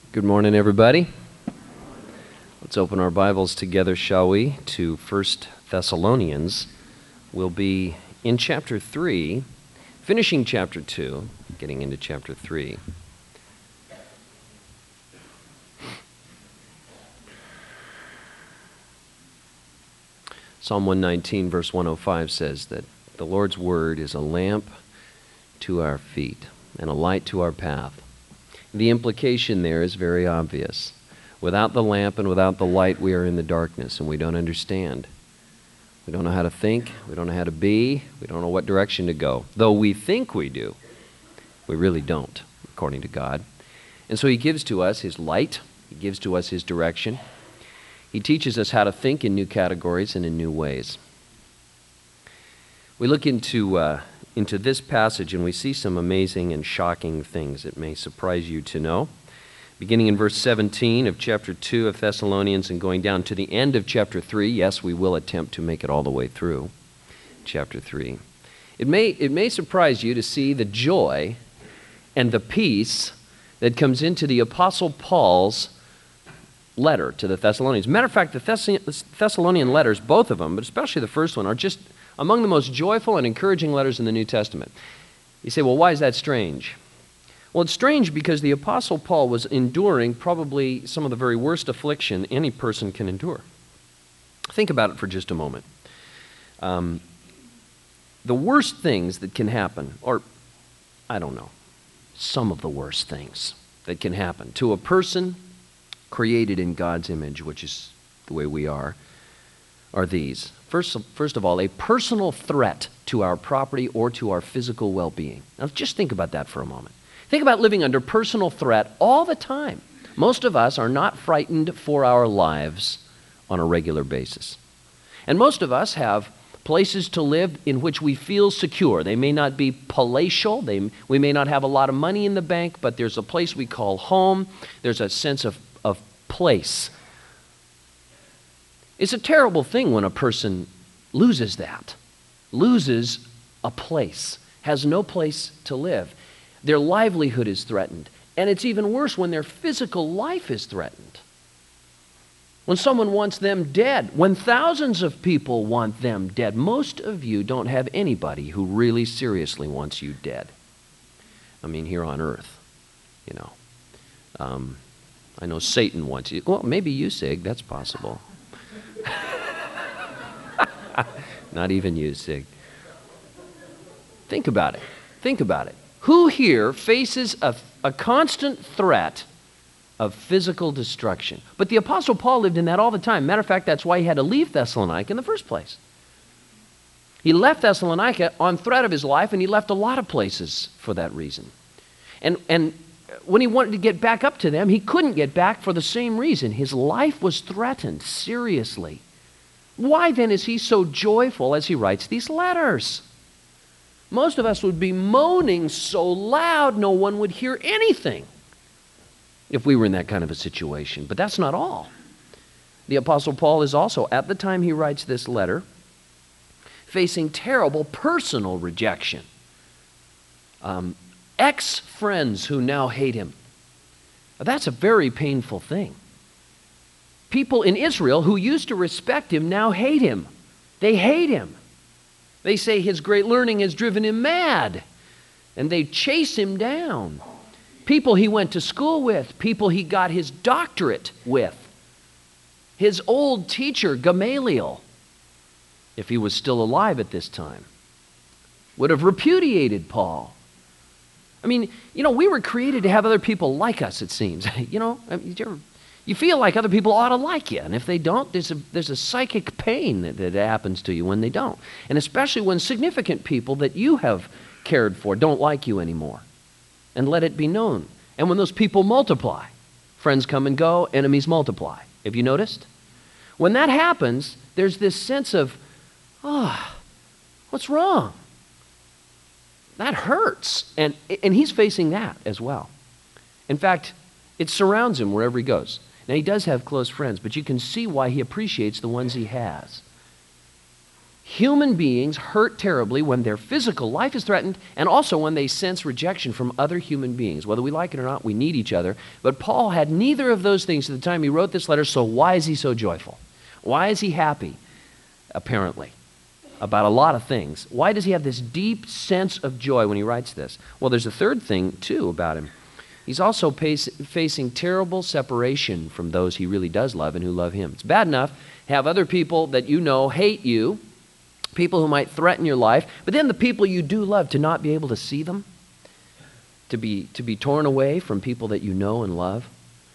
Good morning, everybody. Let's open our Bibles together, shall we, to 1 Thessalonians. We'll be in chapter 3, finishing chapter 2, getting into chapter 3. Psalm 119, verse 105 says that the Lord's word is a lamp to our feet and a light to our path. The implication there is very obvious. Without the lamp and without the light, we are in the darkness and we don't understand. We don't know how to think, we don't know how to be, we don't know what direction to go. Though we think we do, we really don't, according to God. And so He gives to us His light, He gives to us His direction. He teaches us how to think in new categories and in new ways. We look into this passage and we see some amazing and shocking things that may surprise you to know. Beginning in verse 17 of chapter 2 of Thessalonians and going down to the end of chapter 3, yes, we will attempt to make it all the way through chapter 3. It may surprise you to see the joy and the peace that comes into the Apostle Paul's letter to the Thessalonians. Matter of fact, the Thessalonian letters, both of them, but especially the first one, are just among the most joyful and encouraging letters in the New Testament. You say, well, why is that strange? Well, it's strange because the Apostle Paul was enduring probably some of the very worst affliction any person can endure. Think about it for just a moment. The worst things that can happen, or I don't know, some of the worst things that can happen to a person created in God's image, which is the way we are these. First of all, a personal threat to our property or to our physical well-being. Now, just think about that for a moment. Think about living under personal threat all the time. Most of us are not frightened for our lives on a regular basis. And most of us have places to live in which we feel secure. They may not be palatial. We may not have a lot of money in the bank, but there's a place we call home. There's a sense of place. It's a terrible thing when a person loses that, loses a place, has no place to live. Their livelihood is threatened. And it's even worse when their physical life is threatened. When someone wants them dead, when thousands of people want them dead, most of you don't have anybody who really seriously wants you dead. I mean, here on earth, you know. I know Satan wants you. Well, maybe you, Sig, that's possible. Not even you, Sig. Think about it. Think about it. Who here faces a constant threat of physical destruction? But the Apostle Paul lived in that all the time. Matter of fact, that's why he had to leave Thessalonica in the first place. He left Thessalonica on threat of his life, and he left a lot of places for that reason. And when he wanted to get back up to them, he couldn't get back for the same reason. His life was threatened seriously. Why then is he so joyful as he writes these letters? Most of us would be moaning so loud no one would hear anything if we were in that kind of a situation. But that's not all. The Apostle Paul is also, at the time he writes this letter, facing terrible personal rejection. Ex-friends who now hate him. That's a very painful thing. People in Israel who used to respect him now hate him. They hate him. They say his great learning has driven him mad, and they chase him down. People he went to school with, people he got his doctorate with. His old teacher, Gamaliel, if he was still alive at this time, would have repudiated Paul. I mean, we were created to have other people like us, it seems. You feel like other people ought to like you, and if they don't, there's a psychic pain that happens to you when they don't. And especially when significant people that you have cared for don't like you anymore. And let it be known. And when those people multiply, friends come and go, enemies multiply. Have you noticed? When that happens, there's this sense of, what's wrong? That hurts. And he's facing that as well. In fact, it surrounds him wherever he goes. Now, he does have close friends, but you can see why he appreciates the ones he has. Human beings hurt terribly when their physical life is threatened and also when they sense rejection from other human beings. Whether we like it or not, we need each other. But Paul had neither of those things at the time he wrote this letter, so why is he so joyful? Why is he happy, apparently, about a lot of things? Why does he have this deep sense of joy when he writes this? Well, there's a third thing, too, about him. He's also facing terrible separation from those he really does love and who love him. It's bad enough to have other people that you know hate you, people who might threaten your life, but then the people you do love, to not be able to see them, to be torn away from people that you know and love.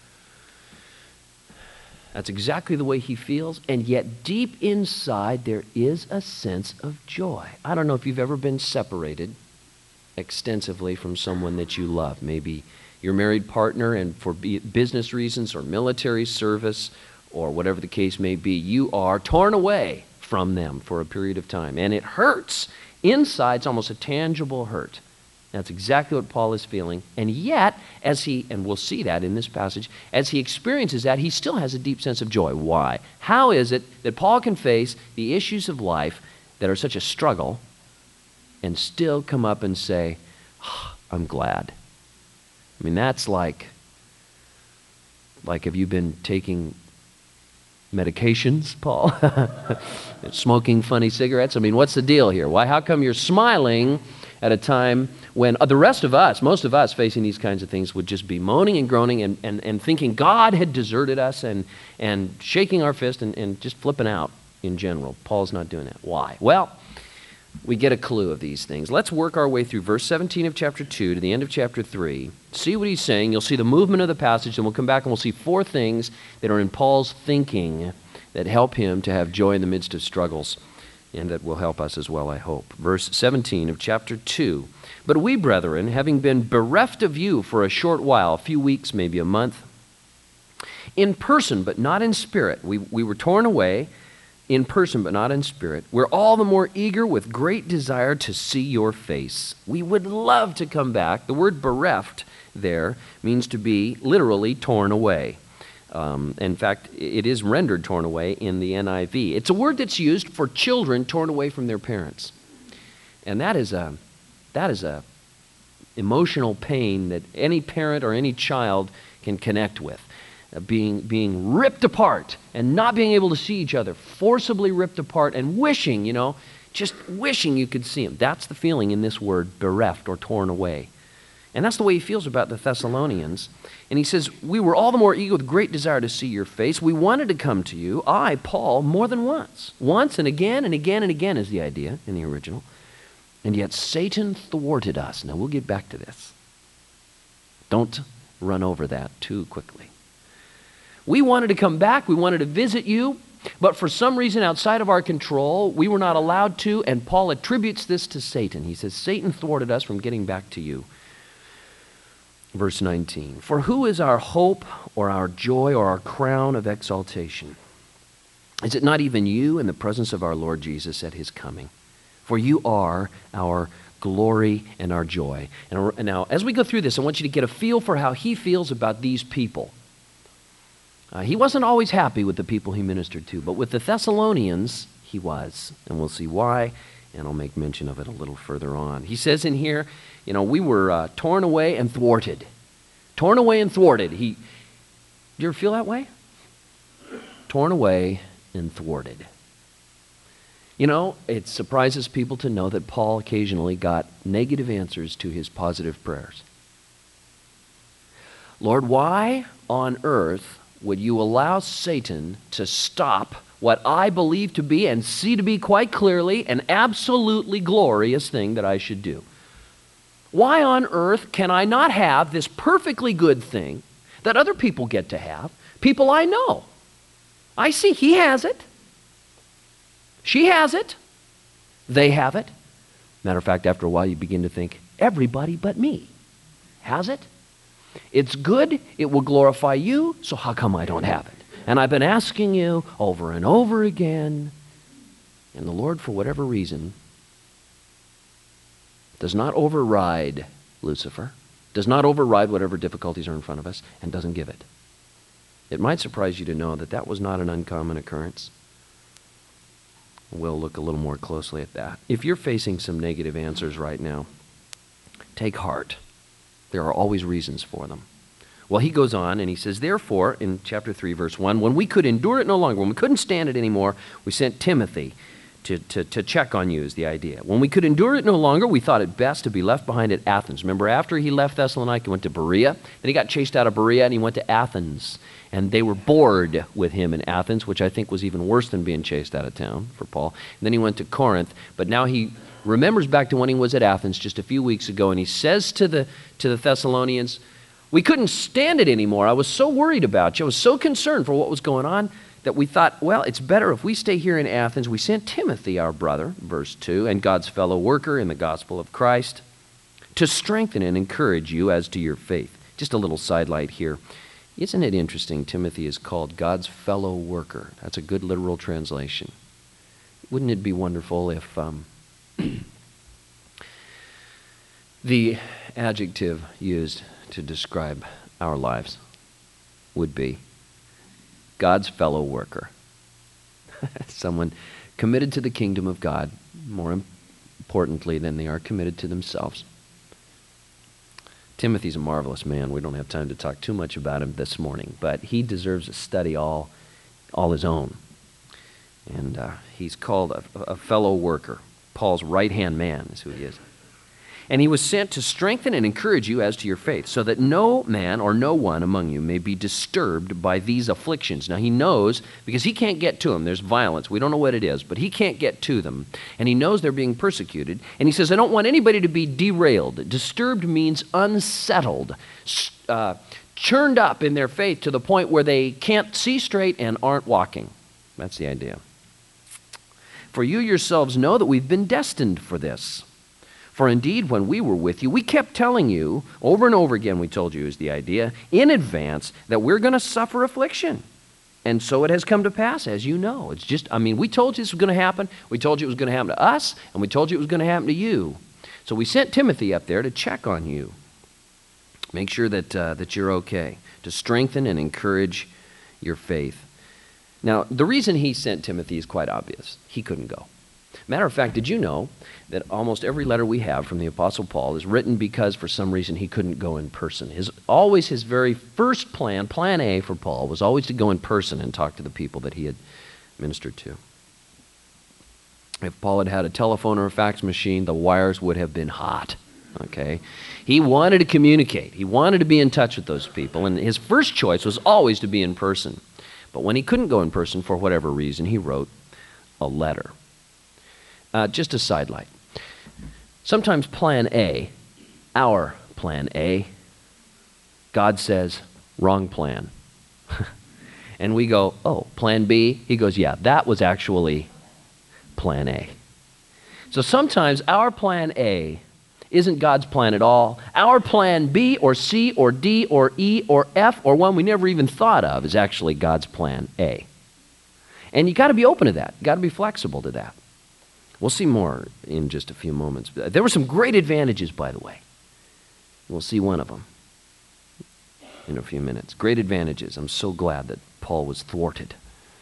That's exactly the way he feels, and yet deep inside there is a sense of joy. I don't know if you've ever been separated extensively from someone that you love. Maybe your married partner, and for business reasons or military service or whatever the case may be, you are torn away from them for a period of time. And it hurts. Inside, it's almost a tangible hurt. That's exactly what Paul is feeling. And yet, and we'll see that in this passage, as he experiences that, he still has a deep sense of joy. Why? How is it that Paul can face the issues of life that are such a struggle and still come up and say, oh, I'm glad? I mean, that's like have you been taking medications, Paul? Smoking funny cigarettes? I mean, what's the deal here? Why? How come you're smiling at a time when the rest of us, most of us facing these kinds of things, would just be moaning and groaning and thinking God had deserted us and shaking our fist and just flipping out in general? Paul's not doing that. Why? Well, we get a clue of these things. Let's work our way through verse 17 of chapter 2 to the end of chapter 3. See what he's saying. You'll see the movement of the passage, and we'll come back and we'll see 4 things that are in Paul's thinking that help him to have joy in the midst of struggles, and that will help us as well, I hope. Verse 17 of chapter 2. But we, brethren, having been bereft of you for a short while, a few weeks, maybe a month, in person but not in spirit, we were torn away, in person but not in spirit, we're all the more eager with great desire to see your face. We would love to come back. The word bereft there means to be literally torn away. In fact, it is rendered torn away in the NIV. It's a word that's used for children torn away from their parents. And that is a emotional pain that any parent or any child can connect with. Being ripped apart and not being able to see each other, forcibly ripped apart and wishing, just wishing you could see him. That's the feeling in this word, bereft or torn away. And that's the way he feels about the Thessalonians. And he says, we were all the more eager with great desire to see your face. We wanted to come to you, I, Paul, more than once. Once and again and again and again is the idea in the original. And yet Satan thwarted us. Now we'll get back to this. Don't run over that too quickly. We wanted to come back, we wanted to visit you, but for some reason outside of our control, we were not allowed to, and Paul attributes this to Satan. He says, Satan thwarted us from getting back to you. Verse 19, for who is our hope or our joy or our crown of exaltation? Is it not even you in the presence of our Lord Jesus at his coming? For you are our glory and our joy. And now, as we go through this, I want you to get a feel for how he feels about these people. He wasn't always happy with the people he ministered to, but with the Thessalonians, he was. And we'll see why, and I'll make mention of it a little further on. He says in here, we were torn away and thwarted. Torn away and thwarted. Do you ever feel that way? Torn away and thwarted. It surprises people to know that Paul occasionally got negative answers to his positive prayers. Lord, why on earth would you allow Satan to stop what I believe to be and see to be quite clearly an absolutely glorious thing that I should do? Why on earth can I not have this perfectly good thing that other people get to have? People I know. I see he has it. She has it. They have it. Matter of fact, after a while you begin to think, everybody but me has it. It's good, it will glorify you, so how come I don't have it? And I've been asking you over and over again, and the Lord, for whatever reason, does not override Lucifer, does not override whatever difficulties are in front of us, and doesn't give it. It might surprise you to know that that was not an uncommon occurrence. We'll look a little more closely at that. If you're facing some negative answers right now, take heart. There are always reasons for them. Well, he goes on and he says, therefore, in chapter 3, verse 1, when we could endure it no longer, when we couldn't stand it anymore, we sent Timothy to check on you is the idea. When we could endure it no longer, we thought it best to be left behind at Athens. Remember, after he left Thessalonica, he went to Berea. Then he got chased out of Berea and he went to Athens. And they were bored with him in Athens, which I think was even worse than being chased out of town for Paul. And then he went to Corinth. But now he remembers back to when he was at Athens just a few weeks ago, and he says to the Thessalonians, we couldn't stand it anymore. I was so worried about you. I was so concerned for what was going on that we thought, well, it's better if we stay here in Athens. We sent Timothy, our brother, verse 2, and God's fellow worker in the gospel of Christ, to strengthen and encourage you as to your faith. Just a little sidelight here. Isn't it interesting? Timothy is called God's fellow worker. That's a good literal translation. Wouldn't it be wonderful if the adjective used to describe our lives would be God's fellow worker. Someone committed to the kingdom of God more importantly than they are committed to themselves. Timothy's a marvelous man. We don't have time to talk too much about him this morning, but he deserves a study all his own. And he's called a fellow worker. Paul's right-hand man is who he is. And he was sent to strengthen and encourage you as to your faith, so that no man or no one among you may be disturbed by these afflictions. Now he knows, because he can't get to them. There's violence. We don't know what it is, but he can't get to them. And he knows they're being persecuted. And he says, I don't want anybody to be derailed. Disturbed means unsettled, churned up in their faith to the point where they can't see straight and aren't walking. That's the idea. For you yourselves know that we've been destined for this. For indeed, when we were with you, we kept telling you, over and over again we told you is the idea, in advance, that we're going to suffer affliction. And so it has come to pass, as you know. It's just, we told you this was going to happen. We told you it was going to happen to us, and we told you it was going to happen to you. So we sent Timothy up there to check on you. Make sure that you're okay, to strengthen and encourage your faith. Now, the reason he sent Timothy is quite obvious. He couldn't go. Matter of fact, did you know that almost every letter we have from the Apostle Paul is written because for some reason he couldn't go in person? His very first plan A for Paul, was always to go in person and talk to the people that he had ministered to. If Paul had had a telephone or a fax machine, the wires would have been hot. Okay? He wanted to communicate. He wanted to be in touch with those people, and his first choice was always to be in person. But when he couldn't go in person for whatever reason, he wrote a letter. Just a sidelight. Sometimes plan A, our plan A, God says, wrong plan. And we go, oh, plan B? He goes, yeah, that was actually plan A. So sometimes our plan A isn't God's plan at all. Our plan B or C or D or E or F or one we never even thought of is actually God's plan A. And you got to be open to that. You got to be flexible to that. We'll see more in just a few moments. There were some great advantages, by the way. We'll see one of them in a few minutes. Great advantages. I'm so glad that Paul was thwarted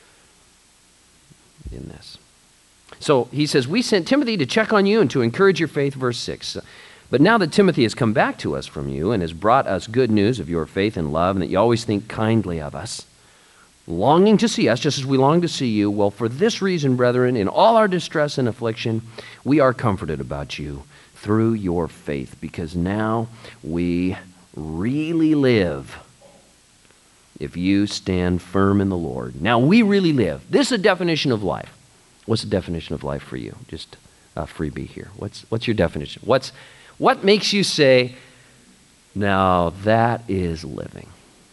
in this. So he says, we sent Timothy to check on you and to encourage your faith, verse 6. But now that Timothy has come back to us from you and has brought us good news of your faith and love and that you always think kindly of us, longing to see us just as we long to see you, well, for this reason, brethren, in all our distress and affliction, we are comforted about you through your faith, because now we really live if you stand firm in the Lord. Now we really live. This is a definition of life. What's the definition of life for you? Just a freebie here. What's your definition? What makes you say, now that is living?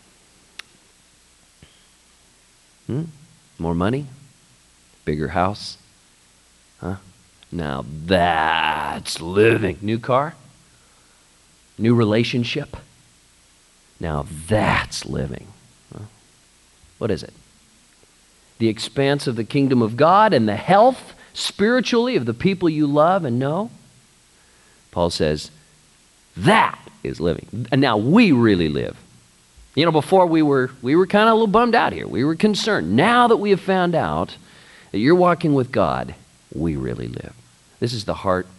More money? Bigger house? Now that's living. New car? New relationship? Now that's living. What is it? The expanse of the kingdom of God and the health spiritually of the people you love and know? Paul says, that is living. And now we really live. You know, before we were kind of a little bummed out here. We were concerned. Now that we have found out that you're walking with God we really live. This is the heart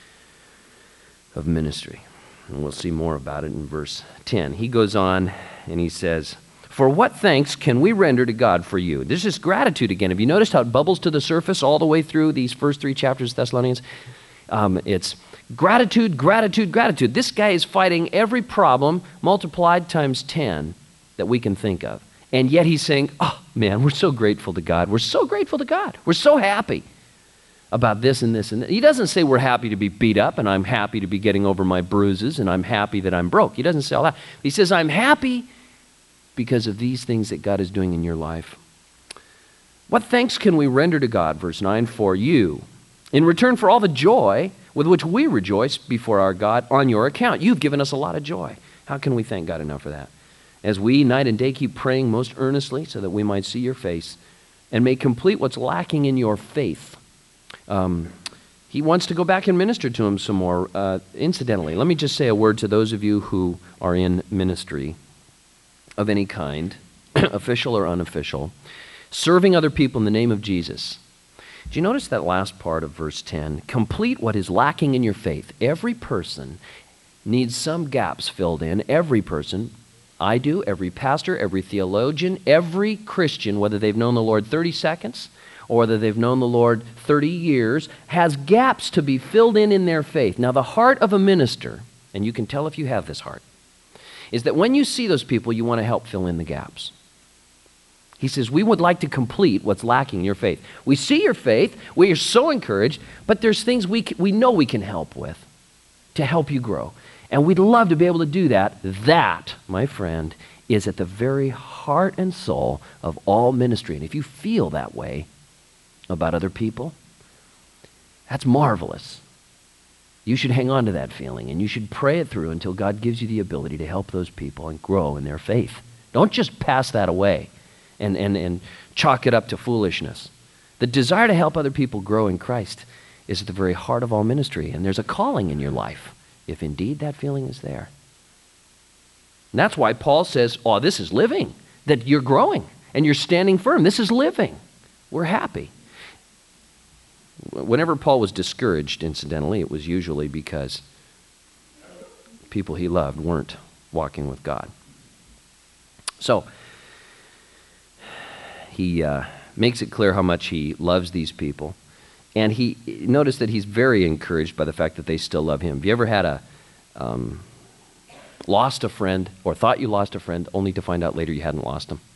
of ministry. And we'll see more about it in verse 10. He goes on and he says, "For what thanks can we render to God for you?" This is gratitude again. Have you noticed how it bubbles to the surface all the way through these first 3 chapters of Thessalonians? It's gratitude, gratitude, gratitude. This guy is fighting every problem multiplied times 10 that we can think of. And yet he's saying, oh man, we're so grateful to God. We're so grateful to God. We're so happy about this and this and that. He doesn't say we're happy to be beat up and I'm happy to be getting over my bruises and I'm happy that I'm broke. He doesn't say all that. He says, I'm happy because of these things that God is doing in your life. What thanks can we render to God, verse 9, for you, in return for all the joy with which we rejoice before our God on your account? You've given us a lot of joy. How can we thank God enough for that? As we night and day keep praying most earnestly so that we might see your face and may complete what's lacking in your faith. He wants to go back and minister to him some more. Incidentally, let me just say a word to those of you who are in ministry of any kind, official or unofficial, serving other people in the name of Jesus. Do you notice that last part of verse 10? Complete what is lacking in your faith. Every person needs some gaps filled in. Every person. I do, every pastor, every theologian, every Christian, whether they've known the Lord 30 seconds or whether they've known the Lord 30 years, has gaps to be filled in their faith. Now, the heart of a minister, and you can tell if you have this heart, is that when you see those people, you want to help fill in the gaps. He says, we would like to complete what's lacking in your faith. We see your faith, we are so encouraged, but there's things we know we can help with to help you grow. And we'd love to be able to do that. That, my friend, is at the very heart and soul of all ministry. And if you feel that way about other people, that's marvelous. You should hang on to that feeling, and you should pray it through until God gives you the ability to help those people and grow in their faith. Don't just pass that away and chalk it up to foolishness. The desire to help other people grow in Christ is at the very heart of all ministry, and there's a calling in your life, if indeed that feeling is there. And that's why Paul says, oh, this is living, that you're growing and you're standing firm. This is living. We're happy. Whenever Paul was discouraged, incidentally, it was usually because people he loved weren't walking with God. So, he makes it clear how much he loves these people. And he noticed that he's very encouraged by the fact that they still love him. Have you ever had lost a friend or thought you lost a friend only to find out later you hadn't lost him?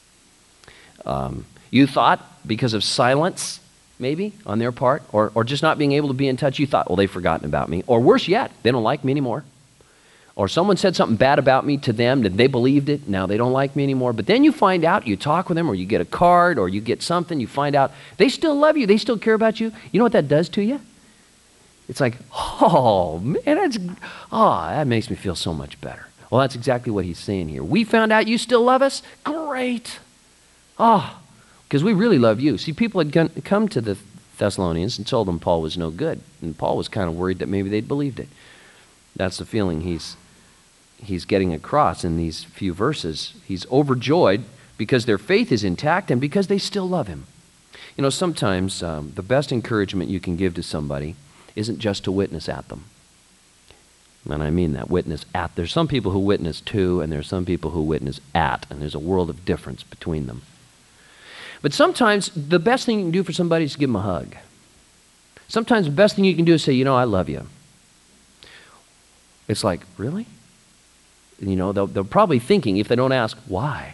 You thought because of silence, maybe, on their part, or just not being able to be in touch, you thought, well, they've forgotten about me. Or worse yet, they don't like me anymore. Or someone said something bad about me to them, and they believed it, now they don't like me anymore. But then you find out, you talk with them, or you get a card, or you get something, you find out they still love you, they still care about you. You know what that does to you? It's like, oh, man, that makes me feel so much better. Well, that's exactly what he's saying here. We found out you still love us? Great. Oh, because we really love you. See, people had come to the Thessalonians and told them Paul was no good, and Paul was kind of worried that maybe they'd believed it. That's the feeling he's getting across in these few verses. He's overjoyed because their faith is intact and because they still love him. You know, sometimes the best encouragement you can give to somebody isn't just to witness at them. And I mean that, witness at. There's some people who witness to, and there's some people who witness at, and there's a world of difference between them. But sometimes the best thing you can do for somebody is give them a hug. Sometimes the best thing you can do is say, you know, I love you. It's like, really? You know, they're probably thinking, if they don't ask, why?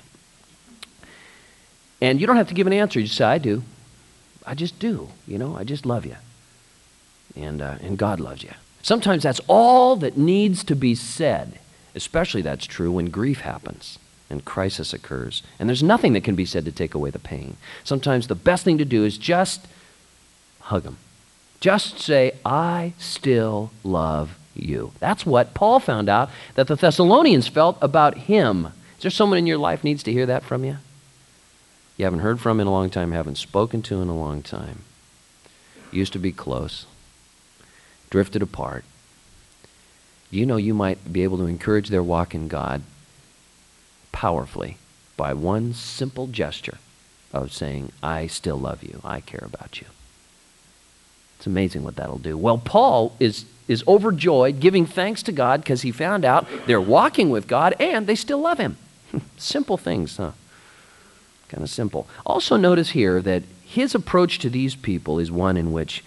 And you don't have to give an answer. You just say, I do. I just do. You know, I just love you. And God loves you. Sometimes that's all that needs to be said. Especially that's true when grief happens and crisis occurs. And there's nothing that can be said to take away the pain. Sometimes the best thing to do is just hug them. Just say, I still love you. That's what Paul found out that the Thessalonians felt about him. Is there someone in your life needs to hear that from you? You haven't heard from in a long time, haven't spoken to in a long time. Used to be close. Drifted apart. You know you might be able to encourage their walk in God powerfully by one simple gesture of saying, I still love you. I care about you. It's amazing what that'll do. Well, Paul is overjoyed, giving thanks to God because he found out they're walking with God and they still love him. Simple things, huh? Kind of simple. Also notice here that his approach to these people is one in which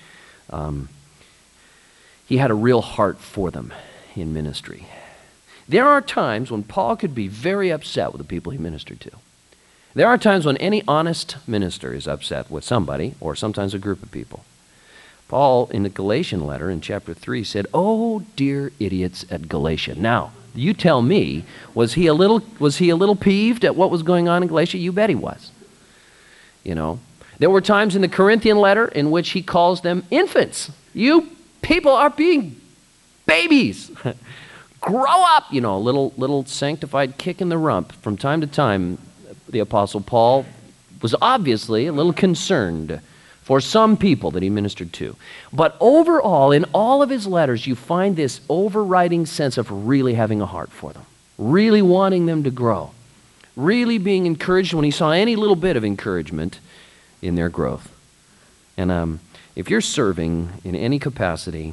he had a real heart for them in ministry. There are times when Paul could be very upset with the people he ministered to. There are times when any honest minister is upset with somebody or sometimes a group of people. Paul, in the Galatian letter in chapter 3, said, "Oh, dear idiots at Galatia." Now, you tell me, was he a little peeved at what was going on in Galatia? You bet he was. You know, there were times in the Corinthian letter in which he calls them infants. You people are being babies. Grow up, you know, a little sanctified kick in the rump. From time to time, the Apostle Paul was obviously a little concerned for some people that he ministered to. But overall, in all of his letters, you find this overriding sense of really having a heart for them, really wanting them to grow, really being encouraged when he saw any little bit of encouragement in their growth. And if you're serving in any capacity,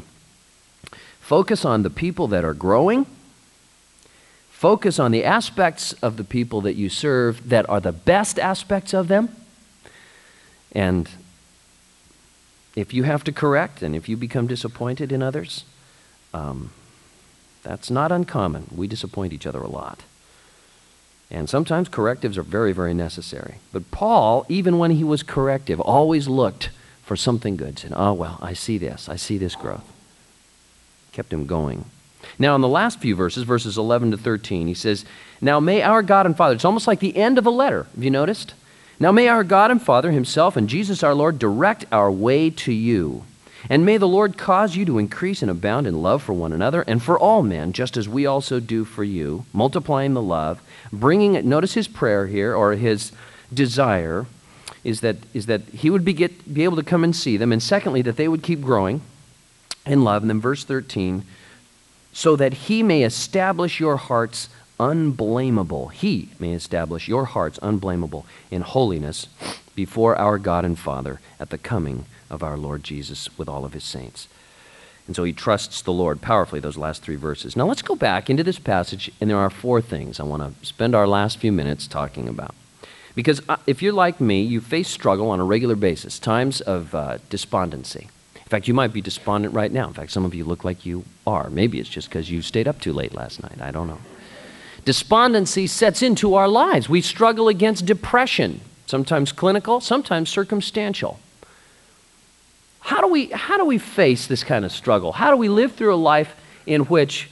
focus on the people that are growing. Focus on the aspects of the people that you serve that are the best aspects of them. And if you have to correct and if you become disappointed in others, that's not uncommon. We disappoint each other a lot. And sometimes correctives are very, very necessary. But Paul, even when he was corrective, always looked for something good. Said, "Oh, well, I see this growth." Kept him going. Now, in the last few verses 11 to 13, he says, "Now may our God and Father," it's almost like the end of a letter, have you noticed? "Now may our God and Father himself and Jesus our Lord direct our way to you. And may the Lord cause you to increase and abound in love for one another and for all men, just as we also do for you, multiplying the love, bringing it." Notice his prayer here, or his desire, is that he would be able to come and see them, and secondly, that they would keep growing in love. And then verse 13, "So that he may establish your hearts unblameable." He may establish your hearts unblameable in holiness before our God and Father at the coming of our Lord Jesus with all of his saints. And so he trusts the Lord powerfully, those last three verses. Now let's go back into this passage, and there are four things I want to spend our last few minutes talking about. Because if you're like me, you face struggle on a regular basis, times of despondency. In fact, you might be despondent right now. In fact, some of you look like you are. Maybe it's just because you stayed up too late last night. I don't know. Despondency sets into our lives. We struggle against depression, sometimes clinical, sometimes circumstantial. How do we face this kind of struggle? How do we live through a life in which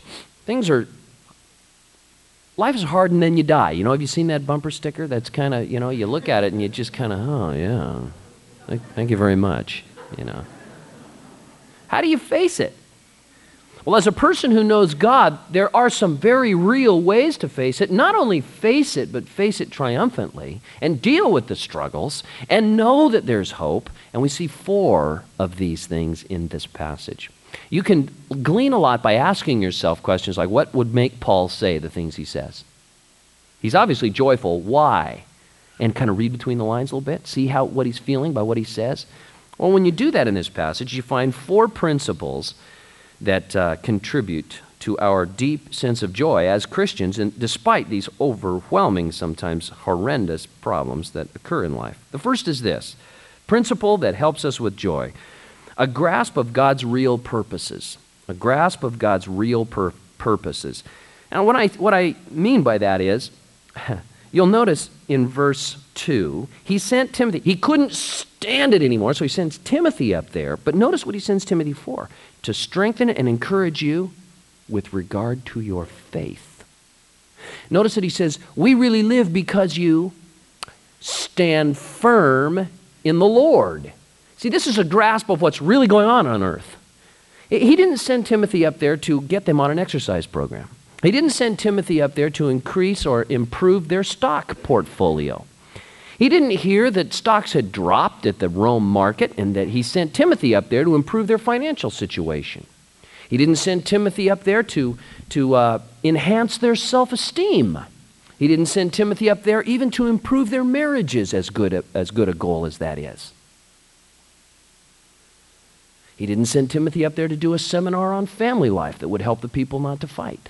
life is hard and then you die? You know, have you seen that bumper sticker? That's kind of, you know, you look at it and you just kind of, oh yeah, thank you very much, you know. How do you face it? Well, as a person who knows God, there are some very real ways to face it. Not only face it, but face it triumphantly and deal with the struggles and know that there's hope. And we see four of these things in this passage. You can glean a lot by asking yourself questions like, what would make Paul say the things he says? He's obviously joyful. Why? And kind of read between the lines a little bit. See what he's feeling by what he says. Well, when you do that in this passage, you find four principles that contribute to our deep sense of joy as Christians, and despite these overwhelming, sometimes horrendous problems that occur in life. The first is this principle that helps us with joy: a grasp of God's real purposes. A grasp of God's real purposes. And what I mean by that is, you'll notice in verse 2, he sent Timothy. He couldn't stand it anymore, so he sends Timothy up there. But notice what he sends Timothy for: to strengthen and encourage you with regard to your faith. Notice that he says, we really live because you stand firm in the Lord. See, this is a grasp of what's really going on earth. He didn't send Timothy up there to get them on an exercise program. He didn't send Timothy up there to increase or improve their stock portfolio. He didn't hear that stocks had dropped at the Rome market and that he sent Timothy up there to improve their financial situation. He didn't send Timothy up there to enhance their self-esteem. He didn't send Timothy up there even to improve their marriages, as good a goal as that is. He didn't send Timothy up there to do a seminar on family life that would help the people not to fight.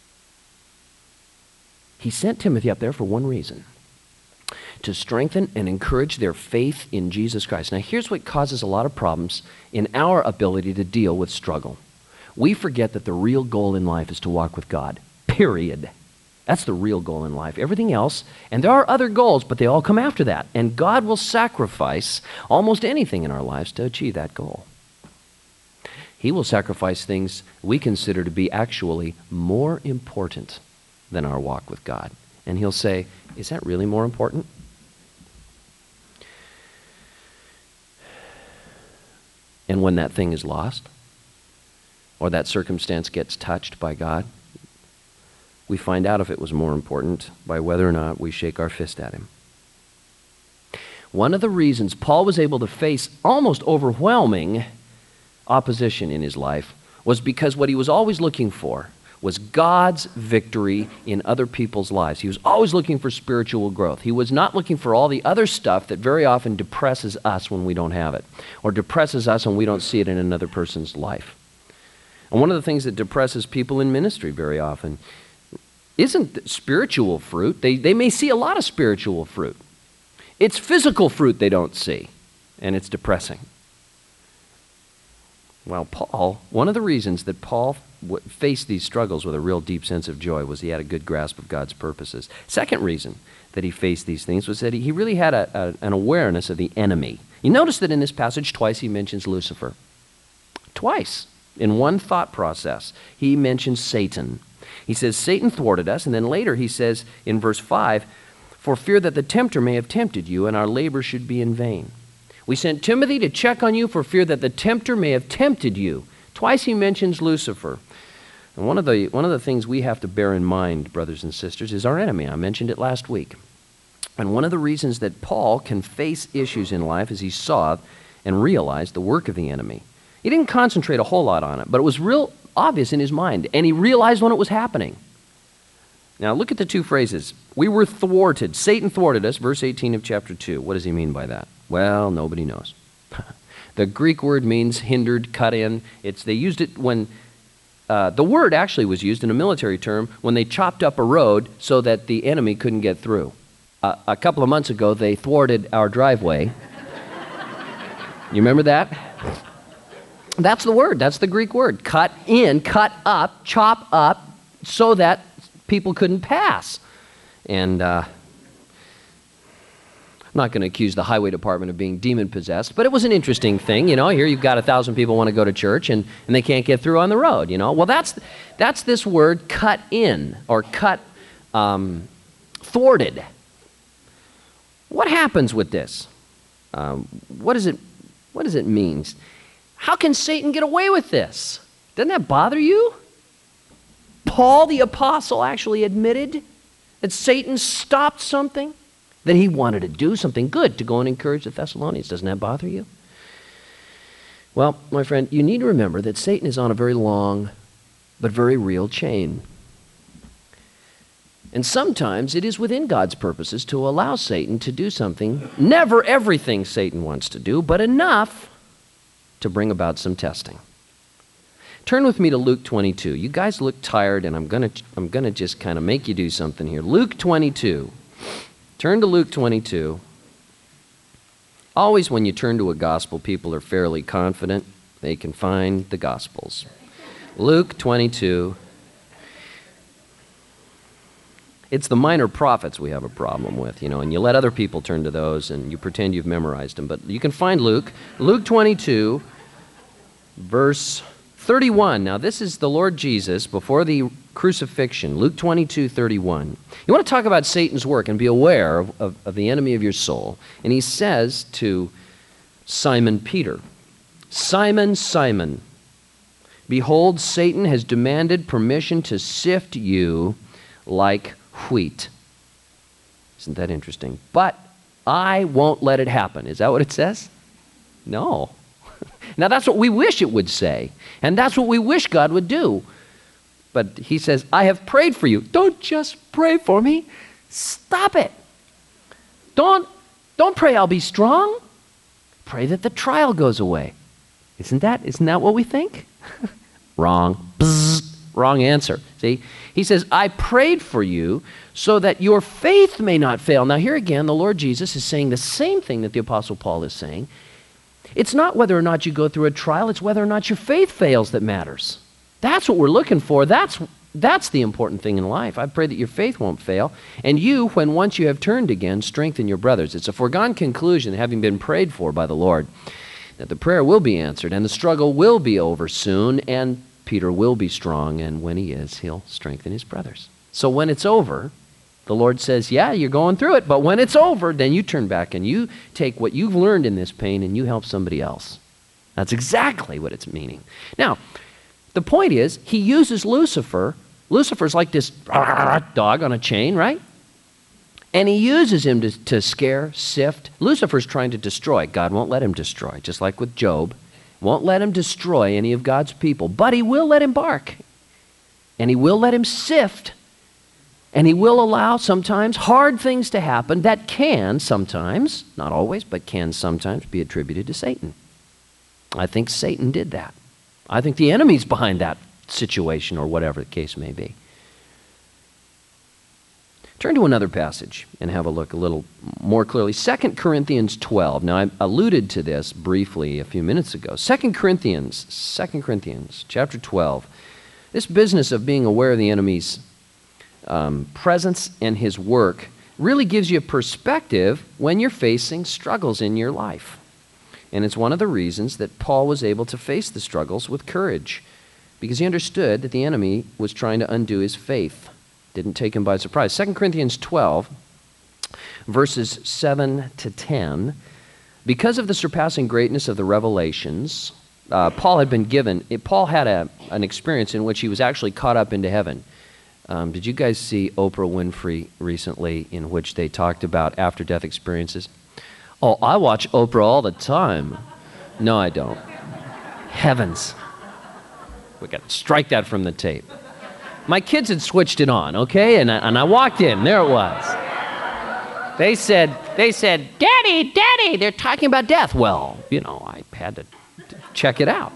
He sent Timothy up there for one reason: to strengthen and encourage their faith in Jesus Christ. Now, here's what causes a lot of problems in our ability to deal with struggle. We forget that the real goal in life is to walk with God, period. That's the real goal in life. Everything else, and there are other goals, but they all come after that. And God will sacrifice almost anything in our lives to achieve that goal. He will sacrifice things we consider to be actually more important than our walk with God. And he'll say, is that really more important? And when that thing is lost, or that circumstance gets touched by God, we find out if it was more important by whether or not we shake our fist at him. One of the reasons Paul was able to face almost overwhelming opposition in his life was because what he was always looking for was God's victory in other people's lives. He was always looking for spiritual growth. He was not looking for all the other stuff that very often depresses us when we don't have it, or depresses us when we don't see it in another person's life. And one of the things that depresses people in ministry very often isn't spiritual fruit. They may see a lot of spiritual fruit. It's physical fruit they don't see, and it's depressing. Well, Paul, one of the reasons that Paul faced these struggles with a real deep sense of joy was he had a good grasp of God's purposes. Second reason that he faced these things was that he really had an awareness of the enemy. You notice that in this passage twice he mentions Lucifer. Twice. In one thought process, he mentions Satan. He says, Satan thwarted us, and then later he says in verse 5, for fear that the tempter may have tempted you, and our labor should be in vain. We sent Timothy to check on you for fear that the tempter may have tempted you. Twice he mentions Lucifer. And one of the things we have to bear in mind, brothers and sisters, is our enemy. I mentioned it last week. And one of the reasons that Paul can face issues in life is he saw and realized the work of the enemy. He didn't concentrate a whole lot on it, but it was real obvious in his mind, and he realized when it was happening. Now look at the two phrases. We were thwarted. Satan thwarted us, verse 18 of chapter 2. What does he mean by that? Well, nobody knows. The Greek word means hindered, cut in. They used it when, the word actually was used in a military term when they chopped up a road so that the enemy couldn't get through. A couple of months ago, they thwarted our driveway. You remember that? That's the word. That's the Greek word. Cut in, cut up, chop up, so that people couldn't pass. And I'm not going to accuse the highway department of being demon-possessed, but it was an interesting thing. You know, here you've got 1,000 people want to go to church, and they can't get through on the road, you know. Well, that's this word cut in, or cut, thwarted. What happens with this? What does it mean? How can Satan get away with this? Doesn't that bother you? Paul the apostle actually admitted that Satan stopped something, that he wanted to do something good to go and encourage the Thessalonians. Doesn't that bother you? Well, my friend, you need to remember that Satan is on a very long but very real chain. And sometimes it is within God's purposes to allow Satan to do something, never everything Satan wants to do, but enough to bring about some testing. Turn with me to Luke 22. You guys look tired, and I'm gonna just kind of make you do something here. Luke 22. Turn to Luke 22. Always when you turn to a gospel, people are fairly confident they can find the gospels. Luke 22. It's the minor prophets we have a problem with, you know, and you let other people turn to those and you pretend you've memorized them. But you can find Luke 22, verse 31. Now, this is the Lord Jesus before the crucifixion. Luke 22, 31. You want to talk about Satan's work and be aware of the enemy of your soul. And he says to Simon Peter, Simon, Simon, behold, Satan has demanded permission to sift you like wheat. Isn't that interesting? But I won't let it happen. Is that what it says? No. Now that's what we wish it would say. And that's what we wish God would do. But he says, I have prayed for you. Don't just pray for me. Stop it. Don't pray I'll be strong. Pray that the trial goes away. Isn't that what we think? Wrong. Bzzz. Wrong answer. See? He says, I prayed for you so that your faith may not fail. Now here again, the Lord Jesus is saying the same thing that the Apostle Paul is saying. It's not whether or not you go through a trial, it's whether or not your faith fails that matters. That's what we're looking for. That's the important thing in life. I pray that your faith won't fail. And you, when once you have turned again, strengthen your brothers. It's a foregone conclusion, having been prayed for by the Lord, that the prayer will be answered and the struggle will be over soon, and Peter will be strong, and when he is, he'll strengthen his brothers. So when it's over, the Lord says, yeah, you're going through it, but when it's over, then you turn back and you take what you've learned in this pain and you help somebody else. That's exactly what it's meaning. Now, the point is, he uses Lucifer. Lucifer's like this dog on a chain, right? And he uses him to scare, sift. Lucifer's trying to destroy. God won't let him destroy, just like with Job. Won't let him destroy any of God's people, but he will let him bark. And he will let him sift. And he will allow sometimes hard things to happen that can sometimes, not always, but can sometimes be attributed to Satan. I think Satan did that. I think the enemy's behind that situation, or whatever the case may be. Turn to another passage and have a look a little more clearly. 2 Corinthians 12. Now, I alluded to this briefly a few minutes ago. 2 Corinthians chapter 12. This business of being aware of the enemy's presence and his work really gives you a perspective when you're facing struggles in your life. And it's one of the reasons that Paul was able to face the struggles with courage, because he understood that the enemy was trying to undo his faith. Didn't take him by surprise. 2 Corinthians 12, verses 7 to 10. Because of the surpassing greatness of the revelations, Paul had an experience in which he was actually caught up into heaven. Did you guys see Oprah Winfrey recently, in which they talked about after-death experiences? Oh, I watch Oprah all the time. No, I don't. Heavens. We got to strike that from the tape. My kids had switched it on, okay? And I walked in, there it was. They said, Daddy, they're talking about death. Well, I had to check it out.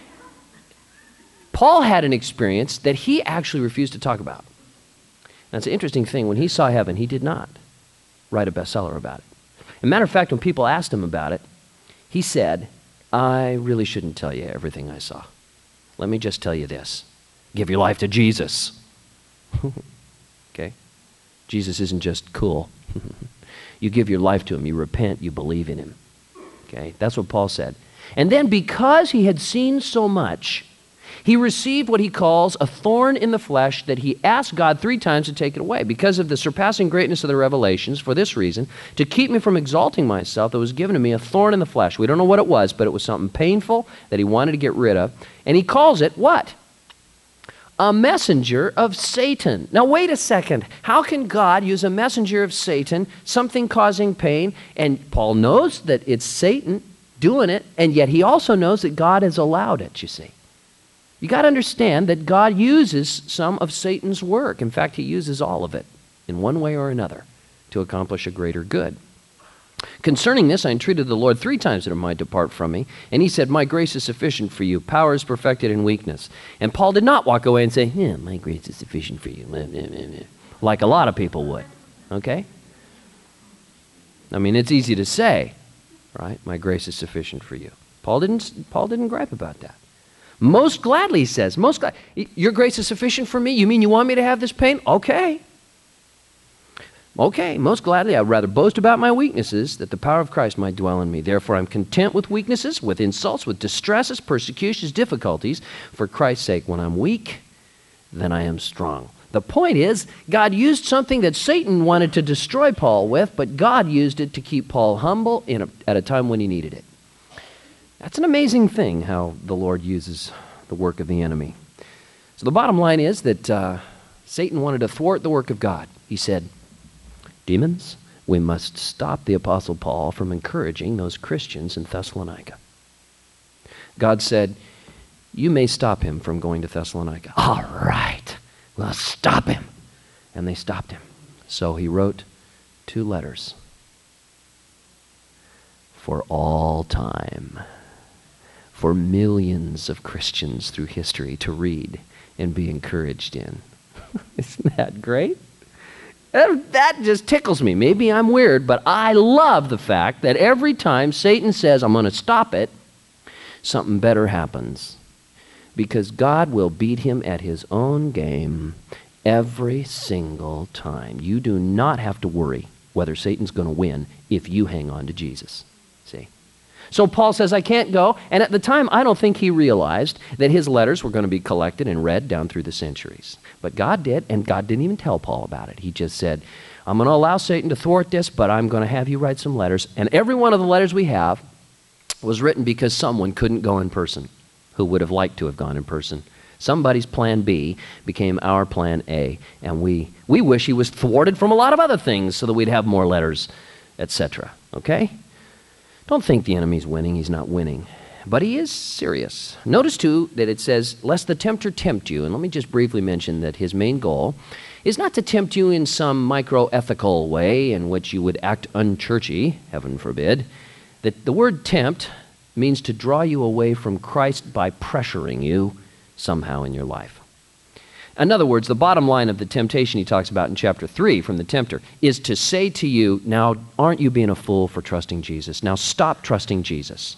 Paul had an experience that he actually refused to talk about. That's an interesting thing. When he saw heaven, he did not write a bestseller about it. As a matter of fact, when people asked him about it, he said, I really shouldn't tell you everything I saw. Let me just tell you this. Give your life to Jesus. Okay? Jesus isn't just cool. You give your life to him. You repent. You believe in him. Okay? That's what Paul said. And then because he had seen so much, he received what he calls a thorn in the flesh that he asked God 3 times to take it away. Because of the surpassing greatness of the revelations, for this reason, to keep me from exalting myself, there was given to me a thorn in the flesh. We don't know what it was, but it was something painful that he wanted to get rid of. And he calls it what? A messenger of Satan. Now wait a second. How can God use a messenger of Satan, something causing pain? And Paul knows that it's Satan doing it, and yet he also knows that God has allowed it, you see. You got to understand that God uses some of Satan's work. In fact, he uses all of it in one way or another to accomplish a greater good. Concerning this, I entreated the Lord 3 times that it might depart from me. And he said, my grace is sufficient for you. Power is perfected in weakness. And Paul did not walk away and say, yeah, my grace is sufficient for you. Like a lot of people would. Okay? I mean, it's easy to say, right? My grace is sufficient for you. Paul didn't gripe about that. Most gladly, he says, your grace is sufficient for me? You mean you want me to have this pain? Okay. Okay, most gladly, I would rather boast about my weaknesses, that the power of Christ might dwell in me. Therefore, I'm content with weaknesses, with insults, with distresses, persecutions, difficulties, for Christ's sake. When I'm weak, then I am strong. The point is, God used something that Satan wanted to destroy Paul with, but God used it to keep Paul humble at a time when he needed it. That's an amazing thing, how the Lord uses the work of the enemy. So the bottom line is that Satan wanted to thwart the work of God. He said, demons, we must stop the Apostle Paul from encouraging those Christians in Thessalonica. God said, you may stop him from going to Thessalonica. All right, we'll stop him. And they stopped him. So he wrote 2 letters. For all time. for millions of Christians through history to read and be encouraged in. Isn't that great? That just tickles me. Maybe I'm weird, but I love the fact that every time Satan says, I'm going to stop it, something better happens. Because God will beat him at his own game every single time. You do not have to worry whether Satan's going to win if you hang on to Jesus. See? So Paul says, I can't go. And at the time, I don't think he realized that his letters were going to be collected and read down through the centuries. But God did, and God didn't even tell Paul about it. He just said, I'm going to allow Satan to thwart this, but I'm going to have you write some letters. And every one of the letters we have was written because someone couldn't go in person who would have liked to have gone in person. Somebody's plan B became our plan A, and we wish he was thwarted from a lot of other things so that we'd have more letters, etc. Okay? Don't think the enemy's winning. He's not winning. But he is serious. Notice, too, that it says, lest the tempter tempt you. And let me just briefly mention that his main goal is not to tempt you in some micro-ethical way in which you would act unchurchy, heaven forbid. That the word tempt means to draw you away from Christ by pressuring you somehow in your life. In other words, the bottom line of the temptation he talks about in chapter 3 from the tempter is to say to you, now, aren't you being a fool for trusting Jesus? Now stop trusting Jesus.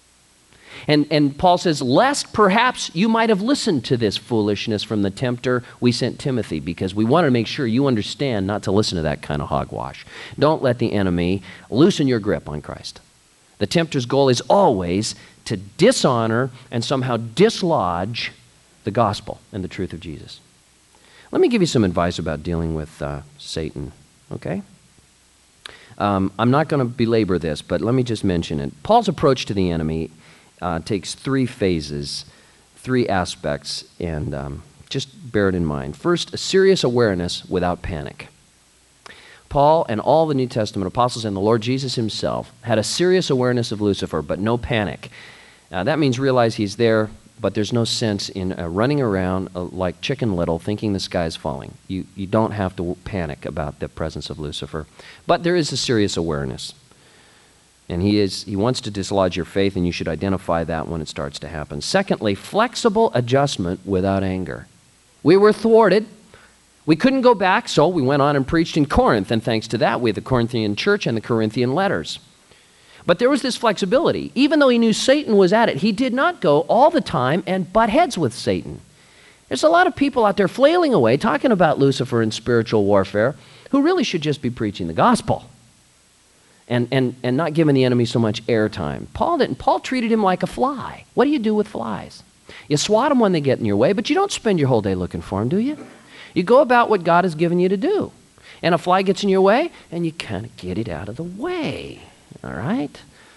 And Paul says, lest perhaps you might have listened to this foolishness from the tempter, we sent Timothy, because we want to make sure you understand not to listen to that kind of hogwash. Don't let the enemy loosen your grip on Christ. The tempter's goal is always to dishonor and somehow dislodge the gospel and the truth of Jesus. Let me give you some advice about dealing with Satan, okay? I'm not going to belabor this, but let me just mention it. Paul's approach to the enemy takes three phases, three aspects, and just bear it in mind. First, a serious awareness without panic. Paul and all the New Testament apostles and the Lord Jesus himself had a serious awareness of Lucifer, but no panic. That means realize he's there, but there's no sense in running around like Chicken Little thinking the sky is falling. You don't have to panic about the presence of Lucifer. But there is a serious awareness. And he wants to dislodge your faith, and you should identify that when it starts to happen. Secondly, flexible adjustment without anger. We were thwarted. We couldn't go back, so we went on and preached in Corinth, and thanks to that, we had the Corinthian church and the Corinthian letters. But there was this flexibility. Even though he knew Satan was at it, he did not go all the time and butt heads with Satan. There's a lot of people out there flailing away, talking about Lucifer and spiritual warfare, who really should just be preaching the gospel and not giving the enemy so much airtime. Paul didn't. Paul treated him like a fly. What do you do with flies? You swat them when they get in your way, but you don't spend your whole day looking for them, do you? You go about what God has given you to do. And a fly gets in your way, and you kind of get it out of the way. All right?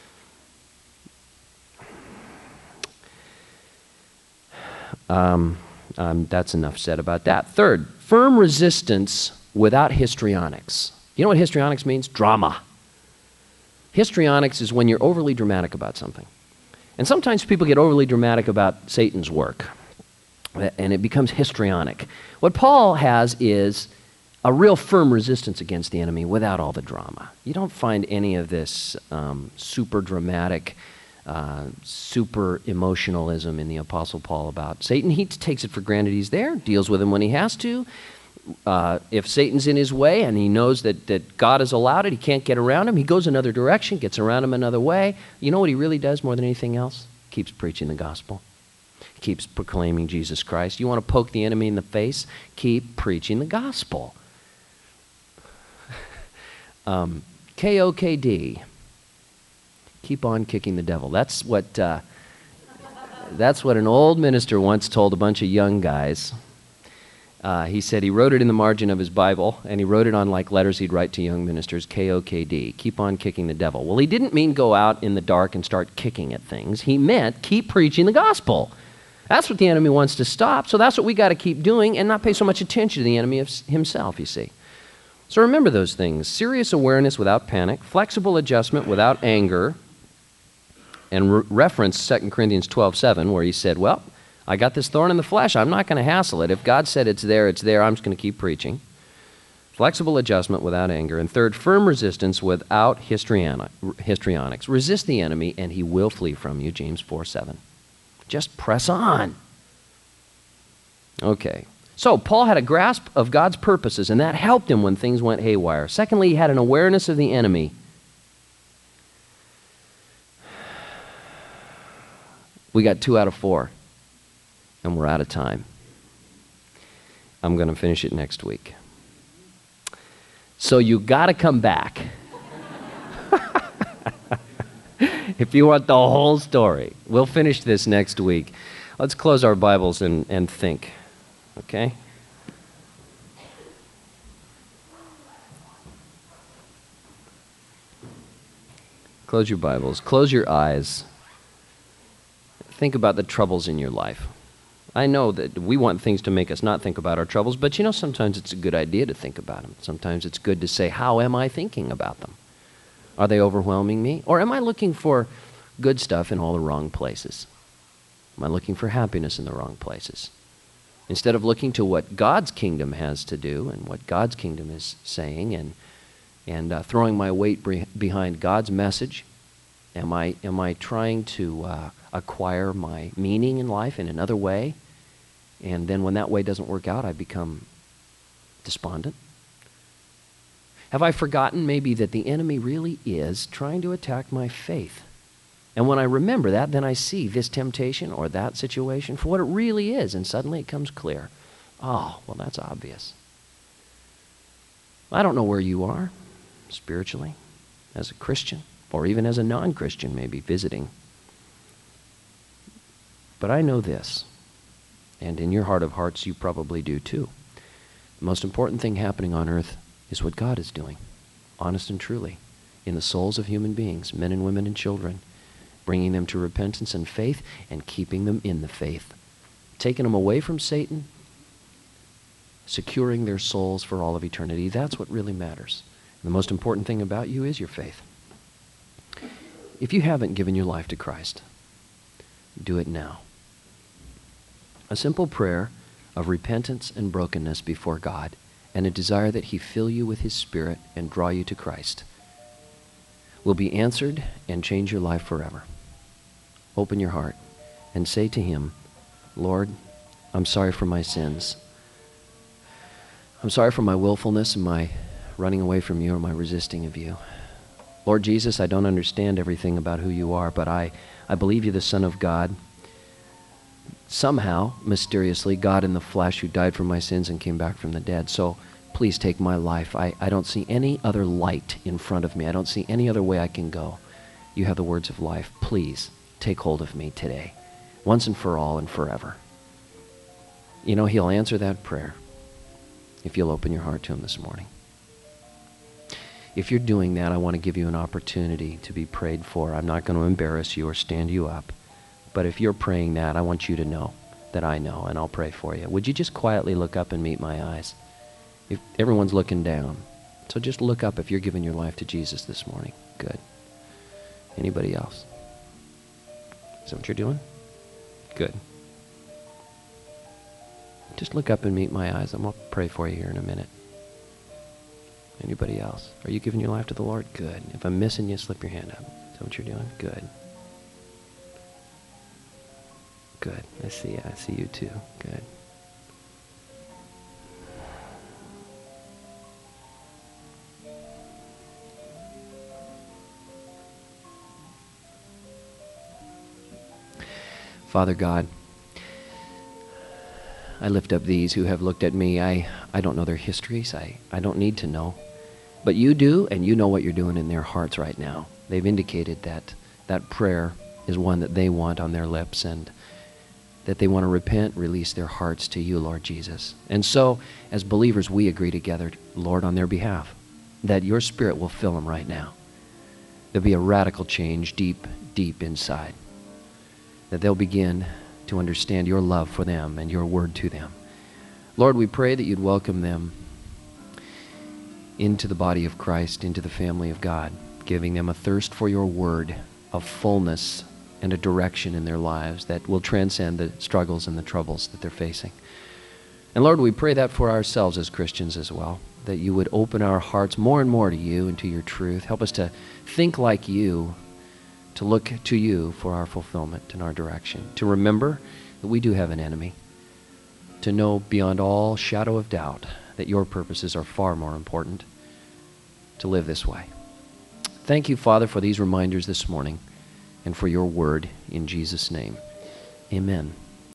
That's enough said about that. Third, firm resistance without histrionics. You know what histrionics means? Drama. Histrionics is when you're overly dramatic about something. And sometimes people get overly dramatic about Satan's work, and it becomes histrionic. What Paul has is a real firm resistance against the enemy without all the drama. You don't find any of this super dramatic, super emotionalism in the Apostle Paul about Satan. He takes it for granted he's there, deals with him when he has to. If Satan's in his way and he knows that God has allowed it, he can't get around him, he goes another direction, gets around him another way. You know what he really does more than anything else? Keeps preaching the gospel. He keeps proclaiming Jesus Christ. You want to poke the enemy in the face? Keep preaching the gospel. KOKD. Keep on kicking the devil. That's what an old minister once told a bunch of young guys. He said he wrote it in the margin of his Bible, and he wrote it on like letters he'd write to young ministers, KOKD, keep on kicking the devil. Well, he didn't mean go out in the dark and start kicking at things. He meant keep preaching the gospel. That's what the enemy wants to stop, so that's what we got to keep doing and not pay so much attention to the enemy himself, you see. So remember those things: serious awareness without panic, flexible adjustment without anger, and reference 2 Corinthians 12:7, where he said, well, I got this thorn in the flesh. I'm not going to hassle it. If God said it's there, it's there. I'm just going to keep preaching. Flexible adjustment without anger. And third, firm resistance without histrionics. Resist the enemy and he will flee from you, James 4:7. Just press on. Okay. So Paul had a grasp of God's purposes, and that helped him when things went haywire. Secondly, he had an awareness of the enemy. We got 2 out of 4, and we're out of time. I'm going to finish it next week. So you got to come back if you want the whole story. We'll finish this next week. Let's close our Bibles and think, okay? Close your Bibles. Close your eyes. Think about the troubles in your life. I know that we want things to make us not think about our troubles, but you know, sometimes it's a good idea to think about them. Sometimes it's good to say, how am I thinking about them? Are they overwhelming me? Or am I looking for good stuff in all the wrong places? Am I looking for happiness in the wrong places? Instead of looking to what God's kingdom has to do and what God's kingdom is saying and throwing my weight behind God's message, am I trying to acquire my meaning in life in another way? And then when that way doesn't work out, I become despondent? Have I forgotten maybe that the enemy really is trying to attack my faith? And when I remember that, then I see this temptation or that situation for what it really is, and suddenly it comes clear. Oh, well, that's obvious. I don't know where you are spiritually, as a Christian, or even as a non-Christian maybe visiting. But I know this, and in your heart of hearts you probably do too. The most important thing happening on earth is what God is doing, honest and truly, in the souls of human beings, men and women and children, bringing them to repentance and faith and keeping them in the faith, taking them away from Satan, securing their souls for all of eternity. That's what really matters. And the most important thing about you is your faith. If you haven't given your life to Christ, do it now. A simple prayer of repentance and brokenness before God and a desire that He fill you with His Spirit and draw you to Christ will be answered and change your life forever. Open your heart and say to Him, Lord, I'm sorry for my sins. I'm sorry for my willfulness and my running away from you or my resisting of you. Lord Jesus, I don't understand everything about who you are, but I believe you're the Son of God. Somehow, mysteriously, God in the flesh who died for my sins and came back from the dead. So please take my life. I don't see any other light in front of me. I don't see any other way I can go. You have the words of life. Please take hold of me today, once and for all and forever. You know, He'll answer that prayer if you'll open your heart to Him this morning. If you're doing that, I want to give you an opportunity to be prayed for. I'm not going to embarrass you or stand you up. But if you're praying that, I want you to know that I know, and I'll pray for you. Would you just quietly look up and meet my eyes? If everyone's looking down. So just look up if you're giving your life to Jesus this morning. Good. Anybody else? Is that what you're doing? Good. Just look up and meet my eyes. I'm going to pray for you here in a minute. Anybody else? Are you giving your life to the Lord? Good. If I'm missing you, slip your hand up. Is that what you're doing? Good. Good. I see you too. Good. Father God, I lift up these who have looked at me. I don't know their histories. I don't need to know. But you do, and you know what you're doing in their hearts right now. They've indicated that that prayer is one that they want on their lips, and that they want to repent, release their hearts to you, Lord Jesus. And so, as believers, we agree together, Lord, on their behalf, that your Spirit will fill them right now. There'll be a radical change deep, deep inside. That they'll begin to understand your love for them and your word to them. Lord, we pray that you'd welcome them into the body of Christ, into the family of God, giving them a thirst for your word, of fullness and a direction in their lives that will transcend the struggles and the troubles that they're facing. And Lord, we pray that for ourselves as Christians as well, that you would open our hearts more and more to you and to your truth. Help us to think like you, to look to you for our fulfillment and our direction, to remember that we do have an enemy, to know beyond all shadow of doubt that your purposes are far more important, to live this way. Thank you, Father, for these reminders this morning and for your word in Jesus' name. Amen.